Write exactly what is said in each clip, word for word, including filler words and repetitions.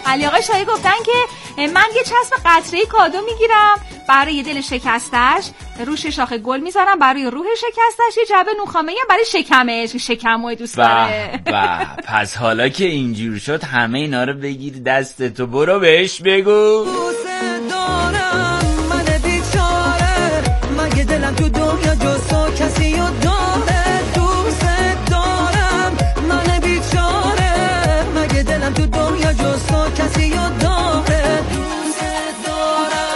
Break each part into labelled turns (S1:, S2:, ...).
S1: علی آقا شاهی گفتن که من یه چسب قطره‌ای کادو میگیرم برای دل شکستش، روش شاخه گل میذارم برای روح شکستش، یه جعبه نوخامه‌ای هم برای شکمش، شکموی دوست داره.
S2: با پس حالا که اینجور شد همه اینا رو بگیر دست تو، برو بهش بگو
S3: من بیچاره، مگه دلم تو دنیا جز تو کسی رو داره، دوست دارم من بیچاره، مگه دلم تو دنیا جز تو کسی رو داره، دوست دارم.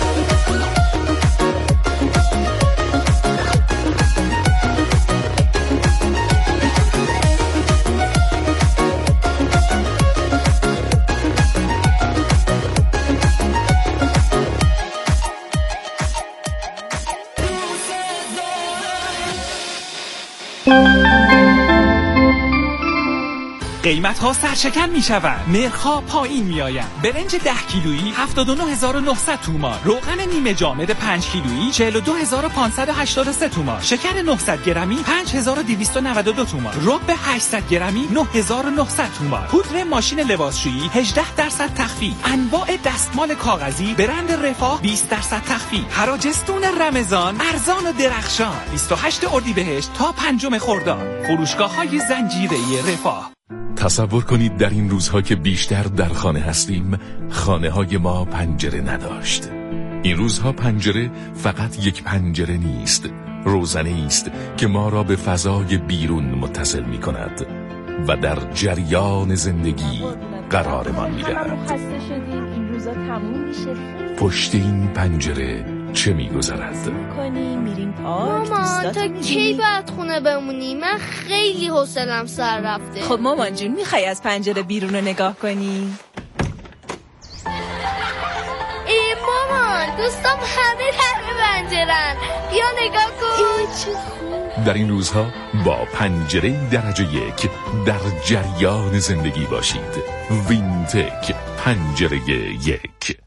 S4: قیمت ها سرشکن می شود، نرخ‌ها پایین می آید. برنج ده کیلویی هفتاد و نه هزار و نهصد تومان، روغن نیمه جامد پنج کیلویی چهل و دو هزار و پانصد و هشتاد و سه تومان، شکر نهصد گرمی پنج هزار و دویست و نود و دو تومان، رب هشتصد گرمی نه هزار و نهصد تومان، پودر ماشین لباسشویی هجده درصد تخفیف، انواع دستمال کاغذی برند رفاه بیست درصد تخفیف، حراجستون رمضان ارزان و درخشان بیست و هشتم اردیبهشت تا پنجم خرداد. فروشگاه‌های زنجیره رفاه.
S5: تصور کنید در این روزها که بیشتر در خانه هستیم، خانه های ما پنجره نداشت. این روزها پنجره فقط یک پنجره نیست، روزنه است که ما را به فضای بیرون متصل می کند و در جریان زندگی قرارمان می دهد. پشت این پنجره چه می گذرد؟
S6: مامان تا کی باید خونه بمونی؟ من خیلی حوصله‌ام سر رفته.
S7: خب مامان جون میخوای از پنجره بیرون رو نگاه کنی؟
S6: ای مامان دوستم همه همه پنجرن، بیا نگاه کن. چه خوب.
S5: در این روزها با پنجره درجه یک در جریان زندگی باشید. وینتک پنجره یک.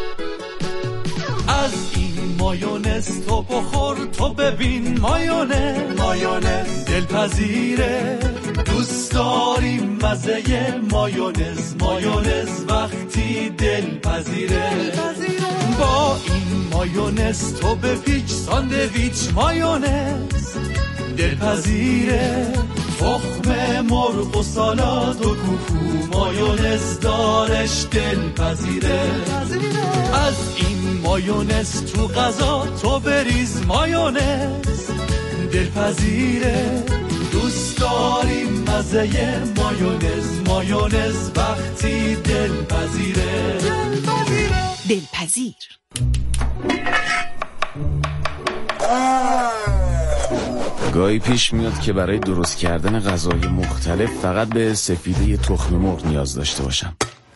S3: از این مایونز تو بخور تو ببین، مایونز مایونز دلپذیره، دوست داریم مزه مایونز، مایونز وقتی دلپذیره، با این مایونز تو بپیچ ساندویچ، مایونز دلپذیره، تخم مرغ و سالاد و کوکو، مایونز دارش دلپذیره، از این مایونز تو غذا تو بریز، مایونز دلپذیره، دوست داریم مزه مایونز، مایونز وقتی دلپذیره،
S7: دلپذیر.
S8: گاهی پیش میاد که برای درست کردن غذای مختلف فقط به سفیده تخم مرغ نیاز داشته باشم.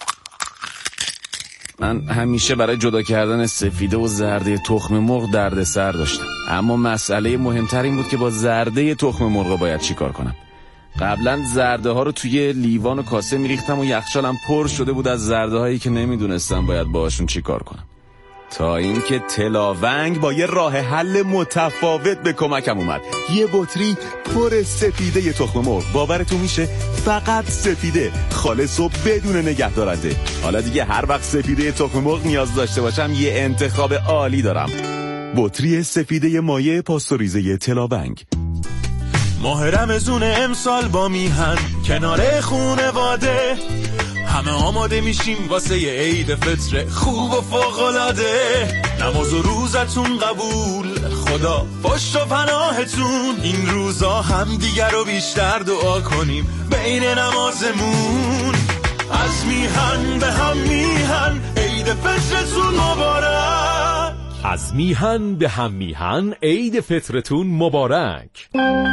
S8: من همیشه برای جدا کردن سفیده و زرده تخم مرغ درد سر داشتم، اما مسئله مهمتر این بود که با زرده تخم مرغ باید چی کار کنم. قبلا زرده ها رو توی لیوان و کاسه میریختم و یخچالم پر شده بود از زرده هایی که نمیدونستم باید باهاشون چی کار کنم، تا اینکه تلاونگ با یه راه حل متفاوت به کمکم اومد. یه بطری پر سفیده تخم مرغ، باورتون میشه فقط سفیده، خالص و بدون نگهدارنده. حالا دیگه هر وقت سفیده تخم مرغ نیاز داشته باشم یه انتخاب عالی دارم، بطری سفیده مایع پاستوریزه تلاونگ.
S3: ماه رمضون امسال با میهن کنار خونواده، همه آماده میشیم واسه یه عید فطر خوب و فوق‌العاده، نماز و روزتون قبول، خدا پشت و پناهتون، این روزا هم دیگر رو بیشتر دعا کنیم بین نمازمون، از میهن به هم میهن عید فطرتون مبارک،
S9: از میهن به هم میهن عید فطرتون مبارک.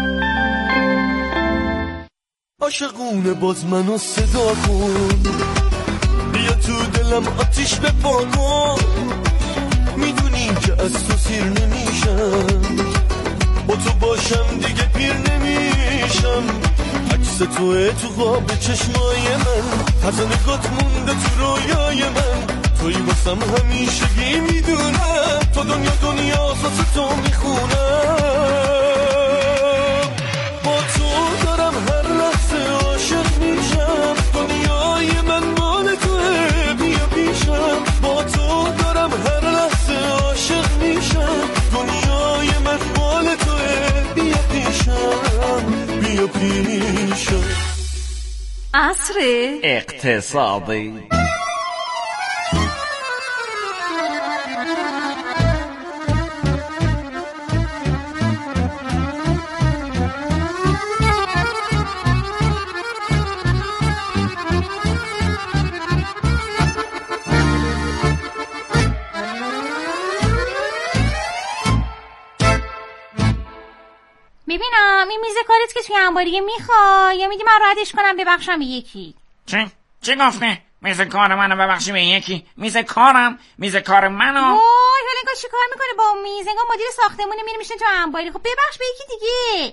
S3: عاشقونه باز منو صدا کن، بیا تو دلم آتیش بپا کن، میدونی که از تو سیر نمیشم، با تو باشم دیگه پیر نمیشم، عکس توه تو خواب چشمای من، هر نگات مونده تو رویای من، توی واسم همیشگی میدونم، تو دنیا دنیا واسه تو میخونم، با تو دارم هر لحظه عاشق میشم، دنیای من مال توه، شیرینی شد.
S1: عصر
S2: اقتصادی.
S1: ببینم این میز کارت که توی انباریه میخوای یا میگی من ردش کنم ببخشم به یکی؟
S2: چه؟ چه گفته؟ میز کار منو ببخشی به یکی؟ میز کارم؟ میز کار منو؟
S1: وای حالا انگار چی کار میکنه با اون میز؟ انگار مدیر ساختمونه میره میشن تو انباری. خب ببخش به یکی دیگه.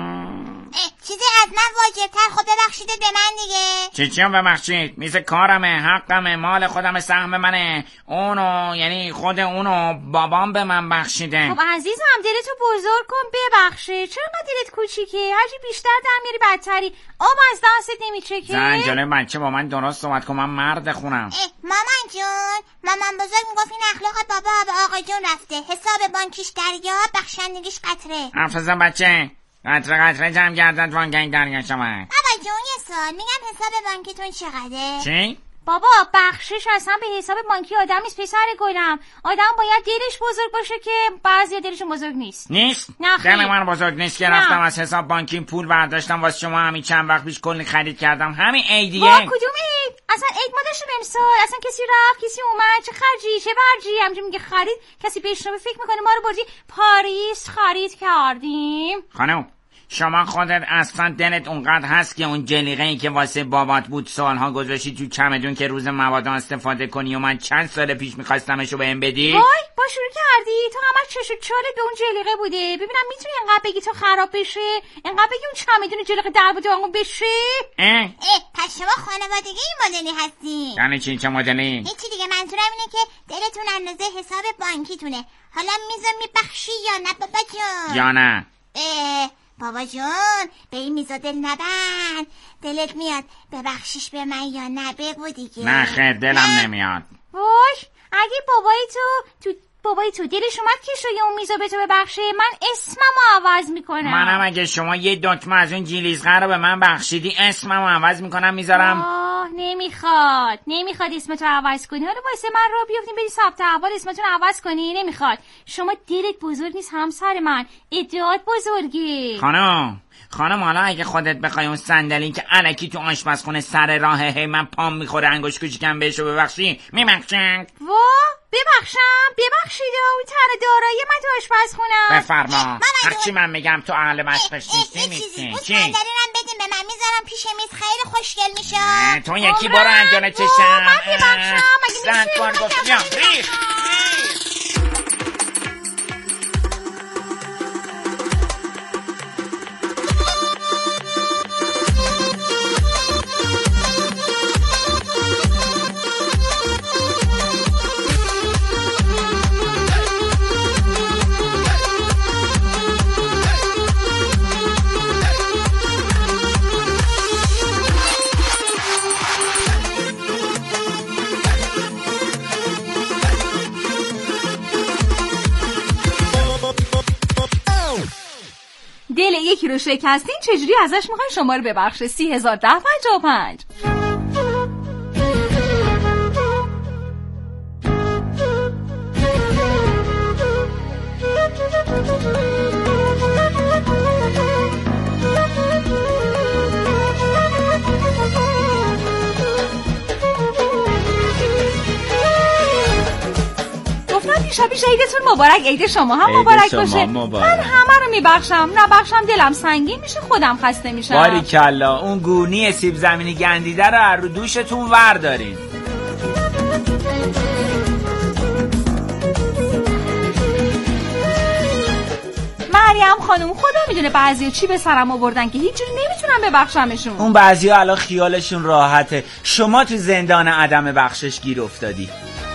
S6: چیزی از من واجبتر. خب ببخشید به من دیگه.
S2: چی چی هم ببخشید؟ میز کارمه، حقمه، مال خودم، سهم منه. اونو یعنی خود اونو بابام به من بخشیده.
S1: خب عزیزم دلتو بزرگ کن ببخشه. چرا انقدر دلت کوچیکه؟ هرچی بیشتر دم میاری بدتری. آب از دستت نمیچکه.
S2: زن جلوی بچه با من درست صحبت کن، من مرد خونم.
S6: مامان جون، مامان بزرگ میگفت این اخلاق بابا به آقا جون رفته. حساب بانکیش دریا، بخشندگیش قطره.
S2: حرف بزن بچه. قطره قطره جمع گردد وانگهی دریا شود.
S6: بابا جون یه سوال، میگم حساب بانکیتون چقدره؟
S2: چی؟
S1: بابا بخشش اصلا به حساب بانکی آدم نیست پسر گلم. آدم باید دلش بزرگ باشه که بعضی دلشون بزرگ نیست.
S2: نیست؟
S1: نه خیلی.
S2: دل من بزرگ نیست که رفتم از حساب بانکی پول برداشتم واسه شما همین چند وقت پیش کلی خرید کردم. همین عیدیه.
S1: با کدوم عید؟ اصلا عید ما داشتیم امسال. اصلا کسی رفت کسی اومد. چه خرجی چه برجی؟ همینجوری میگه خرید. کسی بشنوه فکر میکنه ما رو بردی پاریس خرید کردیم.
S2: خانم شما خودت اصلا دلت اونقدر هست که اون جلیقه ای که واسه بابات بود سالها گذاشتی تو چمدون که روز مبادا استفاده کنی و من چند سال پیش میخواستمشو بهم بدی؟
S1: وای با شروع کردی. تو همه چش و چالت به اون جلیقه بوده. ببینم میتونی انقدر بگی تو خراب بشه؟ انقدر بگی اون چمدون جلیقه در بوده اون بشه؟
S2: اه
S6: اه پس شما خانوادگی این مدلی هستی؟
S2: یعنی چی چه مدلی؟
S6: هیچی دیگه، منظورم اینه که دلتون اندازه حساب بانکیتونه. حالا میزو میبخشی یا نه بابا جون؟
S2: یا نه؟
S6: اه بابا جون به این میزا دل نبند. دلت میاد ببخشیش به من یا نه؟ بگو دیگه.
S2: نه خیر دلم نمیاد.
S1: وای اگه بابای تو تو بابای تو دلش اومد که شوی اون میزا به تو ببخشه من اسممو عوض میکنم.
S2: منم اگه شما یه دکمه از اون جیلیزقه رو به من بخشیدی اسممو عوض میکنم میذارم.
S1: آه نمیخواد نمیخواد اسمتو عوض کنی. حالا واسه من رو بیافتیم بری ثبت احوال اسمتون عوض کنی. نمیخواد. شما دلت بزرگ نیست همسر من، ادعات بزرگه.
S2: خانم خانم حالا اگه خودت بخوای اون صندلی که الکی تو آشپزخونه سر راهه هی من پام میخوره انگوش کوچیکم بهشو ببخشی میبخشن؟
S1: وا ببخشم؟ ببخشید اون تر دارایی من تو آشپزخونم.
S2: بفرما. هرچی من میگم تو اهل مشقش نیستی نیستی.
S6: اون صندلی رو بدیم به من میذارم پیش میز خیلی خوشگل میشه.
S2: تو یکی برو انجام چشم.
S1: من ببخشم مگه میشه؟
S2: ریخ
S1: دل یکی رو شکستین چجوری ازش میخواین شما رو ببخشه؟ سی هزار ده پنجاه و پنج. شبی عیدتون مبارک. عید شما هم مبارک باشه.
S2: مبارک.
S1: من همه رو میبخشم. نبخشم دلم سنگین میشه خودم خسته میشم.
S2: باریکلا اون گونی سیب زمینی گندیده رو رو دوشتون وردارین.
S1: مریم خانم خدا میدونه بعضیا چی به سرم آوردن که هیچ جوری نمیتونم ببخشمشون.
S2: اون بعضیا الان خیالشون راحته. شما تو زندان عدم بخشش گیر افتادی.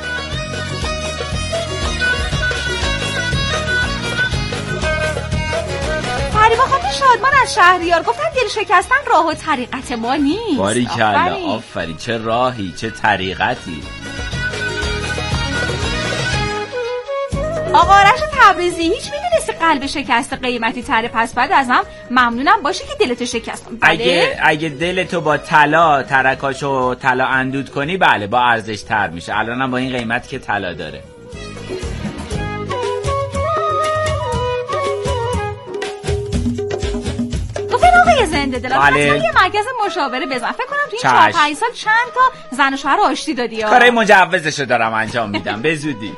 S1: فریبا خانم شادمان از شهریار گفتن دل شکستن راه و طریقت ما نیست.
S2: باریکلا آفرین. چه راهی چه طریقتی.
S1: آقا آرش تبریزی، هیچ میدونستی قلب شکسته قیمتی تره؟ پس بعد ازم ممنونم باشه که دلتو شکستم.
S2: اگه اگه دلتو با طلا ترکاشو طلا اندود کنی بله با ارزش تر میشه. الانم با این قیمت که طلا داره.
S1: آقای زنده دلم حتما یه مرکز مشاوره بزن. فکر کنم تو این چهار پنج سال چند تا زن و شوهر آشتی دادی یا
S2: کارای مجوزشو دارم انجام میدم به زودی.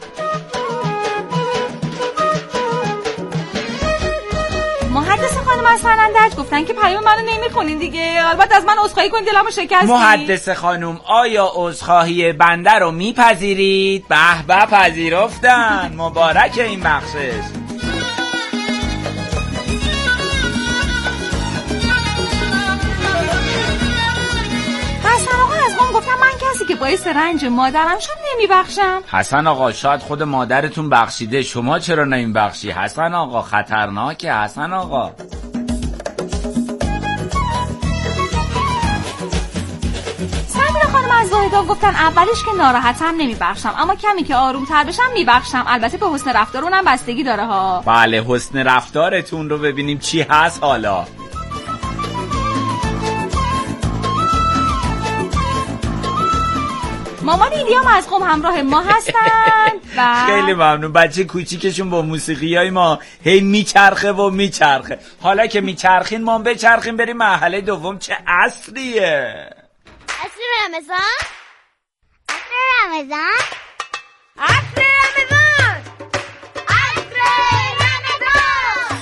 S1: محدث خانم از سنندج گفتن که پیام منو نمیخونین دیگه. البته از من عذرخواهی کنید دلمو شکستی.
S2: محدث خانم آیا عذرخواهی بنده رو میپذیرید؟ به به پذیرفتن. مبارک این بخشش.
S1: حسن آقا از من گفتم من کسی که باعث رنج مادرم شد نمیبخشم.
S2: حسن آقا شاید خود مادرتون بخشیده، شما چرا نمیبخشی؟ حسن آقا خطرناکه. حسن آقا
S1: سمیرا خانم از زاهدان گفتن اولش که ناراحتم نمیبخشم، اما کمی که آرومتر بشم میبخشم. البته به حسن رفتار اونم بستگی داره ها.
S2: بله حسن رفتارتون رو ببینیم چی هست حالا.
S1: مامان ایلیام از قم همراه ما هستن و
S2: خیلی ممنون. بچه کوچیکشون با موسیقی های ما هی میچرخه و میچرخه. حالا که میچرخین ما بچرخین بریم مرحله دوم. چه عصریه؟
S6: عصر رمضان؟ عصر رمضان؟ عصر رمضان؟ عصر رمضان؟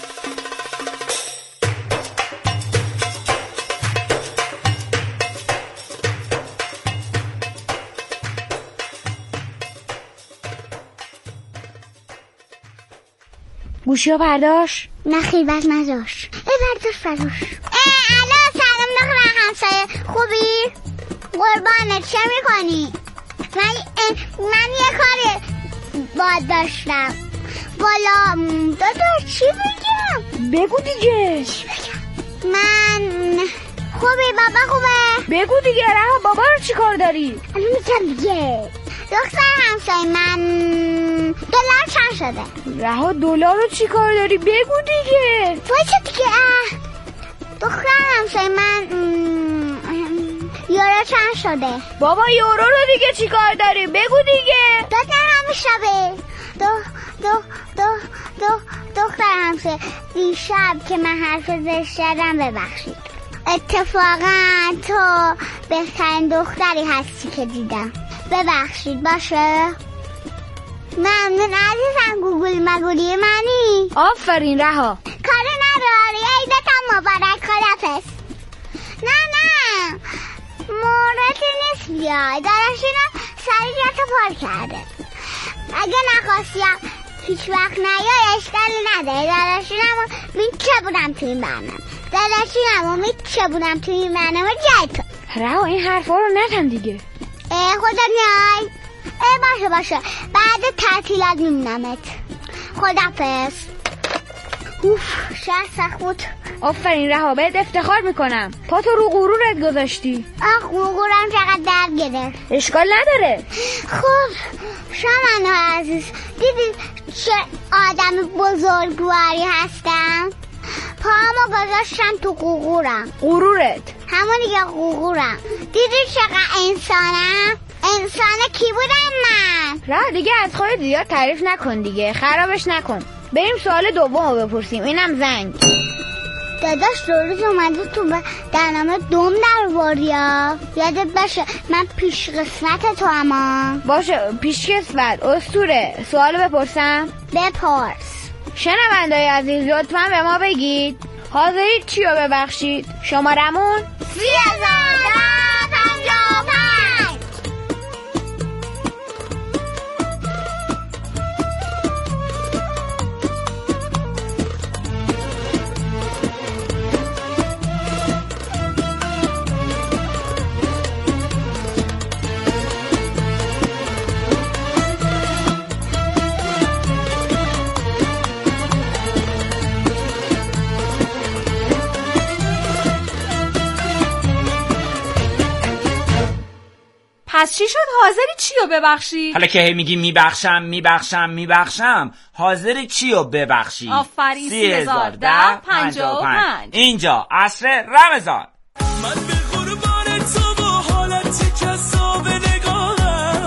S10: گوشی ها برداشت؟
S6: نه خیلی بد نداشت. ای برداشت برداشت. الو سلام دختر همسایه خوبی؟ قربانت چه میکنی؟ من من یه کاری باید داشتم. والا داداش چی بگم؟
S10: بگو دیگه.
S6: من خوبی بابا خوبه؟
S10: بگو دیگه. رها بابا رو چی کار داری؟
S6: الان میگم دیگه. دختر همسایه من دلار چند شده؟
S10: رها دلار رو چی کار داری؟ بگو دیگه.
S6: وایسا دیگه. دختر همسایه من یورو چند شده؟
S10: بابا یورو رو دیگه چی کار داری؟ بگو دیگه.
S6: دختر همسایه دو دو دو دو دختر همسایه دیشب که من حرف زشت زدم ببخشید. اتفاقا تو بهترین دختری هستی که دیدم. ببخشید باشه؟ ممنون عزیزم. گوگل مگولی منی.
S10: آفرین رها.
S6: کاری نداری. عیدتم مبارک. خدافظ. نه نه موردی نیست بیای. دارشینم سری جاتو پر کرده. اگه نخواستیم هیچ وقت نیای اشکالی نداره. دارشینم میچه بودم توی این برنامه. دارشینم میچه بودم توی این برنامه جای تو.
S10: رها این حرفا رو نزن دیگه.
S6: اه خدا نیای. اه باشه باشه بعد تعطیلات میبینمت. خدافظ. اوف شهر سخت بود.
S10: آفرین رها بهت افتخار میکنم. پا تو رو غرورت گذاشتی.
S6: آخ غرورم چقدر درد گرفت.
S10: اشکال نداره.
S6: خب شما عزیز دیدی چه آدم بزرگواری هستم؟ پاهمو گذاشتم تو غرورم.
S10: غرورت؟
S6: همون دیگه غرورم. دیدی چقدر انسانم؟ انسان کی بودم من؟
S10: رها دیگه از خودت زیاد تعریف نکن دیگه. خرابش نکن. بریم سوال دوم رو بپرسیم. اینم زنگ.
S6: داداش دو روز اومده تو برنامه دوم در واریا. یادت باشه من پیش قسمت تو اما.
S10: باشه پیش قسمت اسطوره. سوالو بپرسم؟
S6: بپرس.
S10: شنونده‌های عزیز لطفاً به ما بگید حاضرید چی رو ببخشید؟ شمارمون
S6: سی هزار پنجاه و پنج.
S1: پس چی شد؟ حاضری چیو ببخشی؟
S2: حالا که هی میگی میبخشم میبخشم میبخشم، حاضری چیو ببخشی؟
S1: آفرین. سی هزار ده پنجاه و پنج.
S2: اینجا عصر رمضان.
S3: من به قربان تو با حالت کسا به نگاهم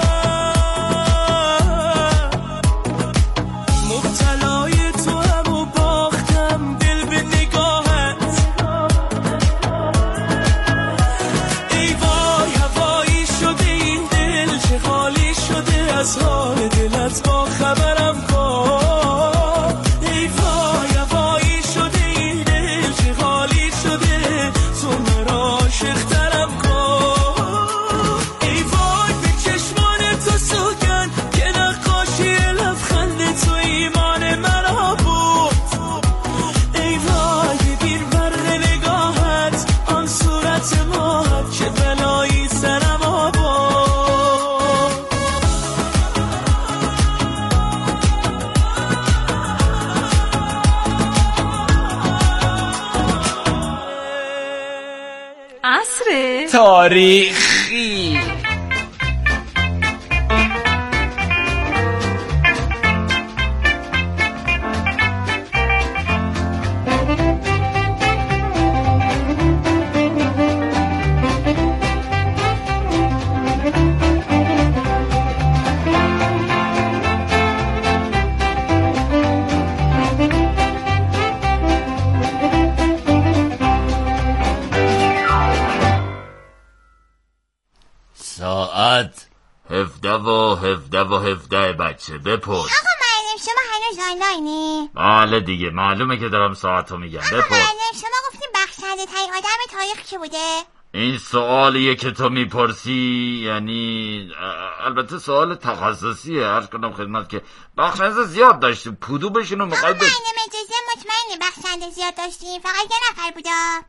S3: مبتلای تو هم و باختم دل به نگاهت. ای وای هوایی شده این دل چه خالی شده از حال دلت با خبرم کن. ای وای هوایی شده این دل چه خالی شده تو مرا عاشق‌ترم کن. ای وای به چشمان تو سوگن که نقاشی لبخند تو ایمان مرا بود. ای وای ببین برق نگاهت آن صورت ماهت چه بلایی سرم آورد.
S1: عصر
S2: تاریخی.
S11: ساعت هفده و هفده و هفده بچه بپرس.
S6: آقا معلم شما هنوز آنلاینی؟
S11: بله دیگه معلومه که دارم ساعتو میگم.
S6: آقا
S11: بپرس.
S6: معلم شما گفتیم بخشنده ترین آدم تاریخ کی بوده؟
S11: این سوالیه که تو میپرسی، یعنی البته سوال تخصصیه. عرض کنم خدمت که بخشنده زیاد داشتیم، کدو بشینو میخوای بش...
S6: معلم اجازه مطمئنی بخشنده زیاد داشتیم؟ فقط یه نفر بودا؟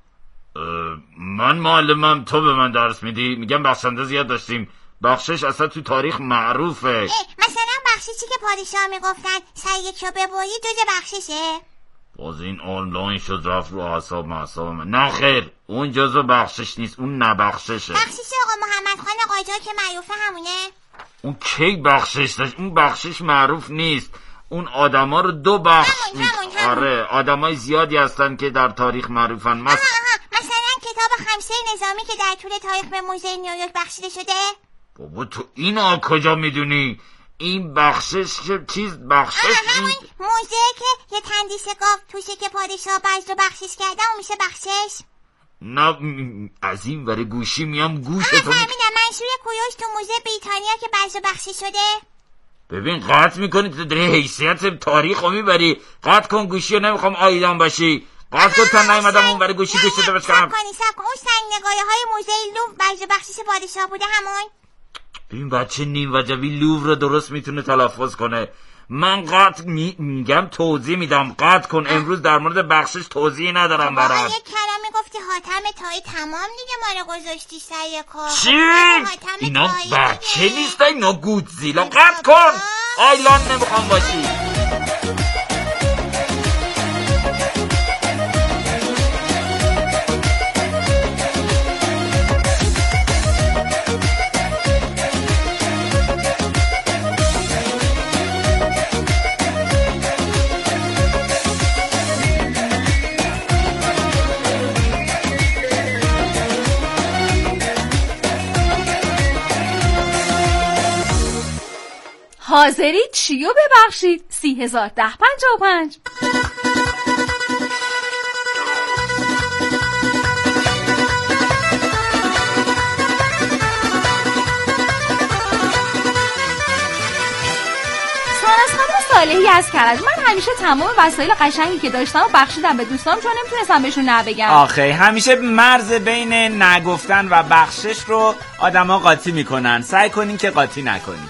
S11: من معلمم تو به من درس میدی؟ میگم بخشنده زیاد داشتیم. بخشش اصلا تو تاریخ معروفه.
S6: مثلا بخششی که پادشاه میگفتن سر یکی رو ببری جز بخششه؟
S11: باز این آنلاین شد رفت رو اعصاب معصاب من. نه خیر، اون جزو بخشش نیست، اون نبخششه.
S6: بخشش آقا محمد خان قاجار که معروفه همونه؟
S11: اون کی بخشش داشت؟ اون بخشش معروف نیست. اون آدما رو دو بخش
S6: همون همون همون.
S11: آره آدمای زیادی هستن که در تاریخ معروفن. مس...
S6: آها آها. مثلا کتاب خمسه نظامی که در طول تاریخ به موزه نیویورک بخشیده شده؟
S11: بابا تو اینو کجا میدونی؟ این بخشش که چیز بخشش
S6: همون این... موزه که یه تندیس گاو توشه که پادشاه بجز رو بخشش کرده اون میشه بخشش؟
S11: نه از این ور گوشی میام گوش
S6: تو
S11: می...
S6: فهمیدم منشور کویوش تو موزه بریتانیا که بجز رو بخشش شده؟
S11: ببین قطع میکنی تو داری حیثیت تاریخ رو میبری. قطع کن گوشی رو، نمیخوام آیدان باشی. قطع کن تا نیومدم اون برای گوشی گوشت رو بشکنم.
S6: سب کنی سب کن اون سنگ نگاهی های موزه لوور بجز بخشش پادشاه بوده همون؟
S11: ببین بچه نیم وجبی لوور رو درست میتونه تلفظ کنه. من قطع می... میگم توضیح میدم. قطع کن. امروز در مورد بخشش توضیحی ندارم برات.
S6: واقعا یک کلمه گفتی حاتم تایی تمام دیگه ما رو گذاشتی سر کار.
S11: چی؟ اینا بچه نیست، اینا گودزیلا. قطع کن. آیلان نمیخوام باشی.
S1: حاضری چیو ببخشید؟ سی هزار ده پنجاه و پنج. صالحی از کرج. من همیشه تمام وسایل قشنگی که داشتم و بخشیدم به دوستام چون نمیتونستم بهشون نبگم.
S2: آخه همیشه مرز بین نگفتن و بخشش رو آدما قاطی میکنن. سعی کنین که قاطی نکنین.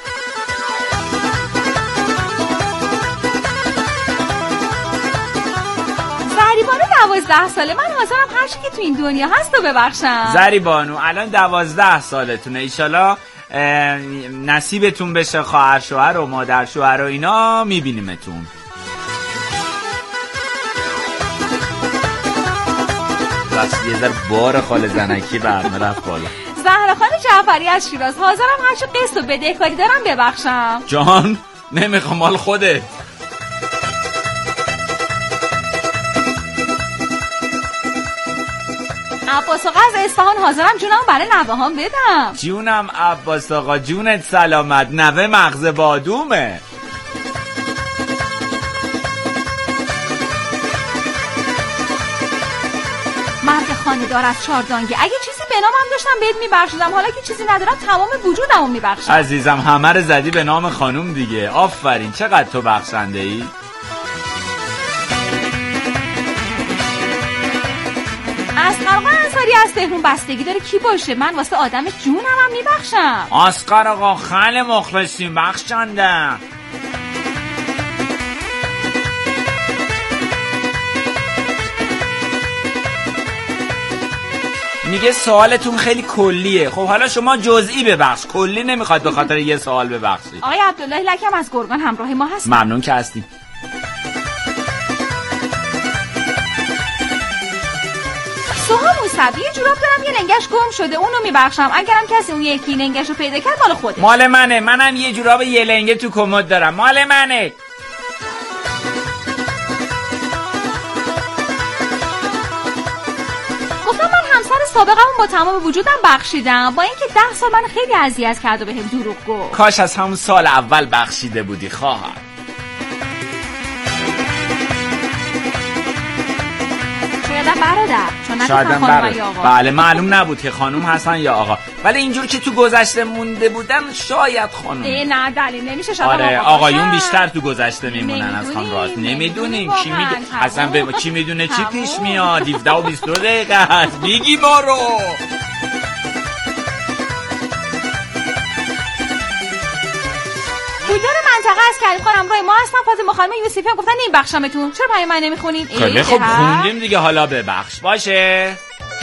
S1: زریبانو دوازده ساله. من حاضرم هر چی که تو این دنیا هست رو ببخشم.
S2: زریبانو الان دوازده سالتونه. ایشالا نصیبتون بشه خواهر شوهر و مادر شوهر و اینا میبینیمتون. بس یه ذره بار خال زنکی برنه رفت بالا.
S1: زهراخان جعفری از شیراز. حاضرم هرچی قسط و بدهکاری دارم ببخشم.
S2: جان نمیخوام، مال خودت.
S1: عباس آقا از اصفهان. حاضرم جونم برای نوه هم بدم.
S2: جونم عباس آقا، جونت سلامت. نوه مغز بادومه.
S1: مرد خانه‌دار از چاردانگی. اگه چیزی به نامم داشتم بهت میبخشیدم، حالا که چیزی ندارم تمام وجودمو میبخشم.
S2: عزیزم همه رو زدی به نام خانوم دیگه. آفرین، چقدر تو بخشنده ای.
S1: اسقر آقا انصاری از تهران. بستگی داره کی باشه، من واسه آدم جونم هم میبخشم.
S2: اسقر آقا خیلی مخلصیم، بخشنده. میگه سوالتون خیلی کلیه. خب حالا شما جزئی ببخش، کلی نمیخواد به خاطر یه سوال ببخشی.
S1: آقای عبدالله لکم از گرگان همراه ما هست.
S2: ممنون که هستیم.
S1: سوها موسوی جوراب دارم یه لنگش گم شده، اونو میبخشم. اگرم کسی اون یکی لنگشو پیدا کرد مال خوده.
S2: مال منه. منم یه جوراب یه لنگه تو کمد دارم، مال منه.
S1: سابقه هم با تمام وجودم بخشیدم، با اینکه ده سال من خیلی اذیت کرد و بهم دروغ گفت.
S2: کاش از همون سال اول بخشیده بودی خواهر.
S1: شایدم برادر، چون
S2: شایدم
S1: خانم یا آقا.
S2: بله معلوم نبود که خانوم هستن یا آقا، ولی اینجور که تو گذشته مونده بودن شاید خانوم.
S1: نه دلیل نمیشه شاید
S2: آره
S1: آقا
S2: آقایون بیشتر تو گذشته میمونن از خانم راست. نمیدونیم کی میگه اصلا به کی میدونه چی پیش میاد. هفده و بیست دقیقه هست میگی ما رو.
S1: بودار منطقه از کریم خانم رای ما هستن. فاطمه خانم یوسفی هم گفتن این بخشمتون. چرا پیام من نمیخونین؟
S2: خیلی خب خوندیم دیگه، حالا ببخش باشه.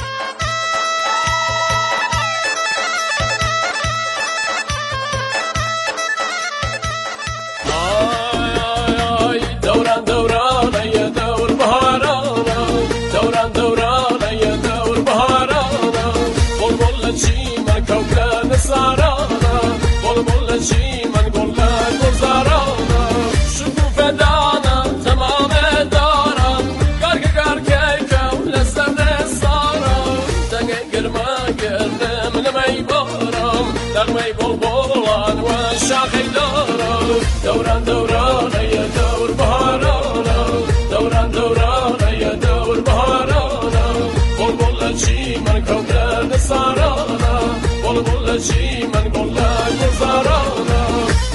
S12: دوران دوران ای دور بهارانا، دوران دوران ای دور بهارانا، بلبل چی من کوکب سارانا، بلبل چی من گل گذارانا، شکوفه دانا تمام دارم، گرگ گرگ کم لسر سارا، دنگ گرما گردم نمی بارم، نغمه بلبلان و شاخی دارم، دوران دوران ای دور بهارانا، دوران دوران ای دور بهارانا، بلبل چی من کوکب سارانا، بلبل چی من گل گذارانا.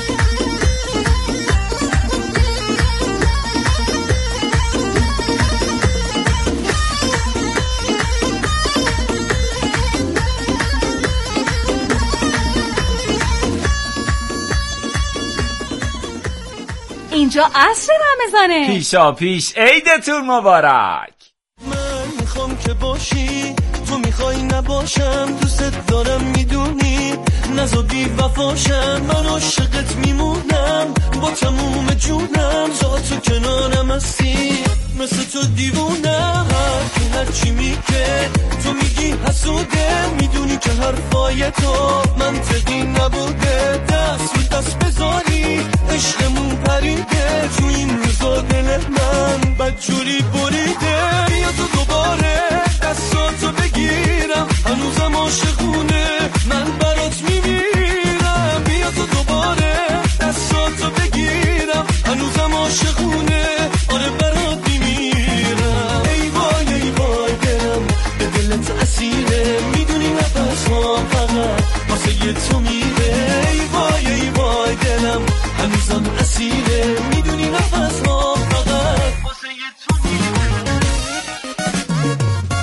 S1: اینجا عصر رمضانه.
S2: پیشا پیش عیدتون مبارک.
S3: من میخوام که باشی، تو میخوای نباشم، دوست دارم میدونی، نزا بی وفاشم، من عاشقت میمونم با تموم جونم، تا تو کنارم هستی مثل تو دیوونم، هر کی هر چی میگه تو میگی حسوده، میدونی که حرفای تو منطقی نبوده، دست رو دست بذاری عشقمون پریده، تو این روزا دل من بدجوری بریده، بیا تو دوباره دستاتو بگیرم، هنوزم عاشقونه من برات میمیرم، بیا تو دوباره دستاتو بگیرم، هنوزم عاشقونه آره برات میمیرم، ای وای ای وای دلم به دلت اسیره، میدونی نفس ها فقط واسه تو میره، ای وای ای وای دلم هنوزم اسیره، میدونی نفس ها فقط واسه تو میره.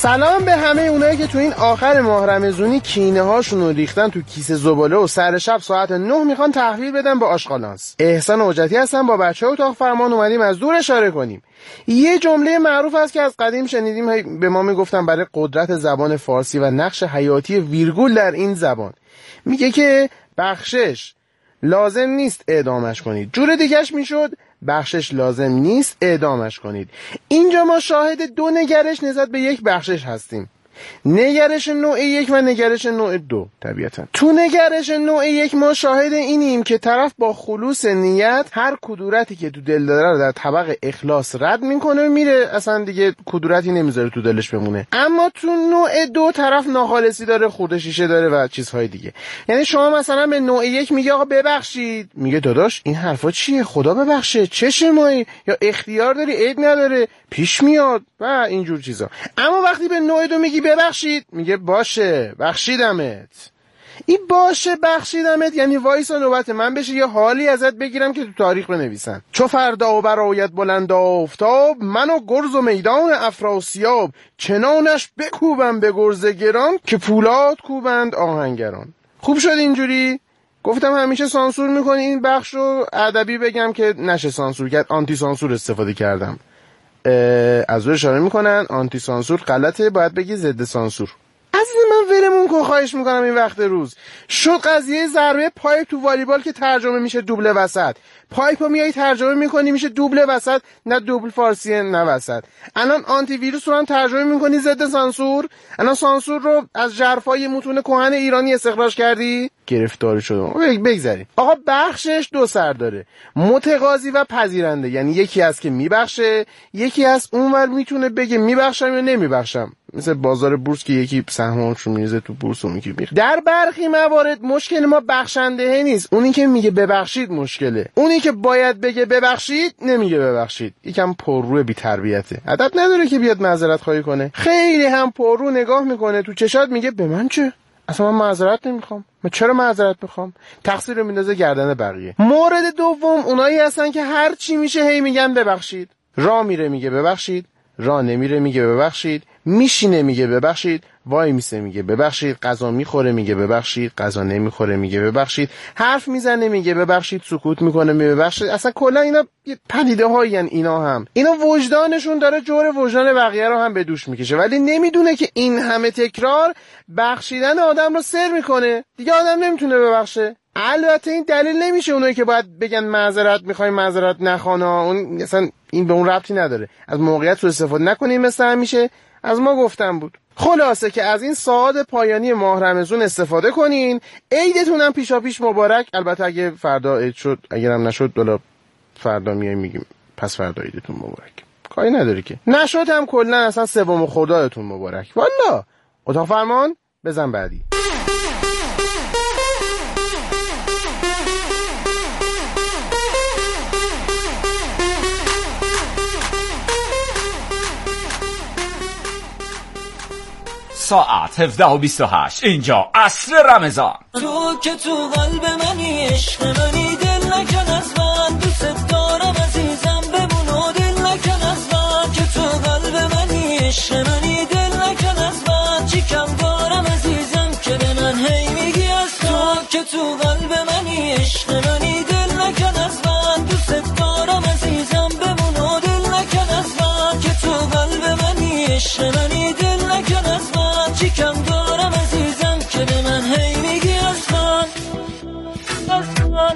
S13: سلام به همه اونایی که تو این آخر ماه رمضونی کینه هاشون رو ریختن تو کیسه زباله و سر شب ساعت نه میخوان تحویل بدن به آشغالانس. احسان حجتی هستن، با بچه‌ها اتاق فرمان اومدیم از دور اشاره کنیم. یه جمله معروف هست که از قدیم شنیدیم، به ما میگفتن برای قدرت زبان فارسی و نقش حیاتی ویرگول در این زبان. میگه که بخشش لازم نیست اعدامش کنید. جور دیگهش میشد بخشش لازم نیست اعدامش کنید. اینجا ما شاهد دو نگرش نسبت به یک بخشش هستیم، نگرش نوع یک و نگرش نوع دو. طبیعتا تو نگرش نوع یک ما شاهد اینیم که طرف با خلوص نیت هر کدورتی که تو دل داره رو در طبق اخلاص رد میکنه و میره، اصلا دیگه کدورتی نمیذاره تو دلش بمونه. اما تو نوع دو طرف ناخالصی داره، خورده شیشه داره و چیزهای دیگه. یعنی شما مثلا به نوع یک میگه آقا ببخشید، میگه داداش این حرفا چیه، خدا ببخشه، چه شمایی، یا اختیار داری، عیب نداره، پیش میاد و اینجور چیزا. اما وقتی به نوع دو میگی ببخشید، میگه باشه بخشیدمت. این باشه بخشیدمت یعنی وایسا نوبت من بشه یه حالی ازت بگیرم که تو تاریخ بنویسن. چو فردا و برآید بلند آفتاب، من و گرز و میدان افراسیاب، چنانش بکوبم به گرز گران، که پولاد کوبند آهنگران. خوب شد اینجوری؟ گفتم همیشه سانسور میکنی، این بخش رو ادبی بگم که نشه سانسور کرد، آنتی سانسور استفاده کردم. از روی اشاره میکنن آنتی سانسور غلطه، باید بگی ضد سانسور. از من ولمون کن خواهش میکنم. این وقت روز شد قضیه ضربه پایپ تو والیبال که ترجمه میشه دوبل وسط. پایپو میای ترجمه میکنی میشه دوبل وسط، نه دوبل فارسی نه وسط. الان آنتی ویروس رو هم ترجمه میکنی ضد سانسور. الان سانسور رو از ژرفای متون کهن ایرانی استخراج کردی، گرفتار شدم. بگذاریم. آقا بخشش دو سر داره، متقاضی و پذیرنده. یعنی یکی از که میبخشه، یکی از اونور میتونه بگه میبخشم یا نمیبخشم. مثل بازار بورس که یکی سهمش رو میریزه تو بورس و میگه بیخ. در برخی موارد مشکل ما بخشنده نیست، اونی که میگه ببخشید مشکله. اونی که باید بگه ببخشید نمیگه ببخشید، یکم پررو بی تربیته. عادت نداره که بیاد معذرت خواهی کنه. خیلی هم پررو نگاه میکنه تو چشات، میگه به من چه؟ اصلا من معذرت نمیخوام. من چرا معذرت میخوام؟ تقصیر رو میندازه گردن بقیه. مورد دوم اونایی هستن که هر چی میشه هی میگن ببخشید. راه میره میگه ببخشید، راه نمیره میگه ببخشید، میشینه میگه ببخشید، وای میسه میگه ببخشید، غذا میخوره میگه ببخشید، غذا نمیخوره میگه ببخشید، حرف میزنه میگه ببخشید، سکوت میکنه میگه ببخشید. اصلا کلا اینا پدیده هایی ان. اینا هم اینا وجدانشون داره جور وجدان بقیه رو هم به دوش میکشه، ولی نمیدونه که این همه تکرار بخشیدن آدم رو سر میکنه. دیگه آدم نمیتونه ببخشه. البته این دلیل نمیشه اونایی که باید بگن معذرت میخوایم معذرت نخوانا، اون اصلا این به اون ربطی نداره. از موقعیت سوء استفاده نکنیم، مثل همیشه از ما گفتم بود. خلاصه که از این ساعات پایانی ماه رمضان استفاده کنین. عیدتون هم پیشا پیش مبارک. البته اگه فردا عید شد، اگرم نشد دولا فردا میایم میگیم پس فردا عیدتون مبارک. کاری نداره که نشد هم کلا اصلا سوم خردادتون مبارک. والا اتاق فرمان بزن بعدی.
S11: ساعت هفده و بیست و هشت اینجا عصر رمضان.
S3: تو که تو قلب منی، عشق منی، دل نکن از من، دوست دارم عزیزم بمون و دل نکن از من. که تو قلب منی، عشق منی، دل نکن از من. چی کم دارم عزیزم که به من هی میگی از تو. که تو قلب منی، عشق منی، دل نکن از من، دوست دارم عزیزم بمون و دل نکن از من. که تو قلب منی، عشق منی، دل نکن از من. چی کم دارم عزیزم که به من هی میگی از من، از من.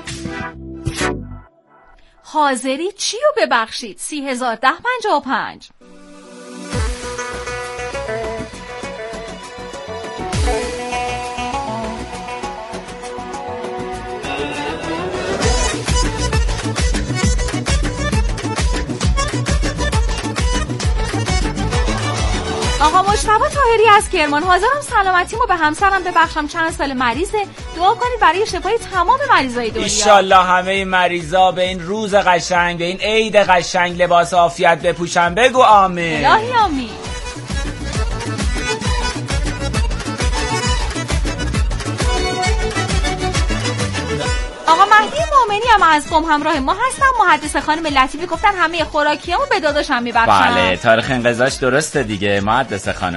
S1: حاضری چی رو ببخشید؟ سی هزار ده پنجاه و پنج. آقا مجتبی طاهری از کرمان، حاضرم سلامتیمو به همسرم ببخشم، چند سال مریضه، دعا کنید برای شفای تمام مریضای دنیا.
S2: ایشالله همه مریضا به این روز قشنگ، به این عید قشنگ لباس عافیت بپوشن. بگو آمین.
S1: الهی آمین. آقا مهدی مومنی هم از قم همراه ما هستن. محدث خانم لطیفی گفتن همه خوراکیامو به داداشم میبخشن.
S2: بله، تاریخ انقضاش درسته دیگه محدث خانم.